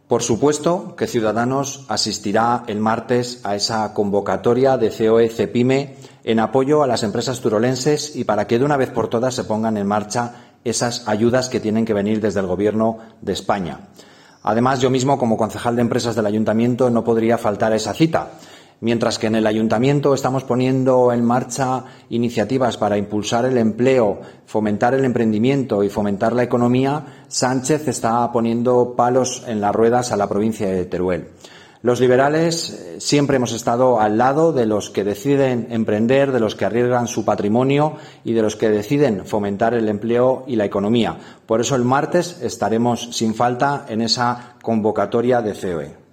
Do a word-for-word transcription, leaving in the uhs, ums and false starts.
Por supuesto que Ciudadanos asistirá el martes a esa convocatoria de C O E Cepime en apoyo a las empresas turolenses y para que de una vez por todas se pongan en marcha esas ayudas que tienen que venir desde el Gobierno de España. Además, yo mismo, como concejal de empresas del Ayuntamiento, no podría faltar a esa cita. Mientras que en el Ayuntamiento estamos poniendo en marcha iniciativas para impulsar el empleo, fomentar el emprendimiento y fomentar la economía, Sánchez está poniendo palos en las ruedas a la provincia de Teruel. Los liberales siempre hemos estado al lado de los que deciden emprender, de los que arriesgan su patrimonio y de los que deciden fomentar el empleo y la economía. Por eso el martes estaremos sin falta en esa convocatoria de C O E.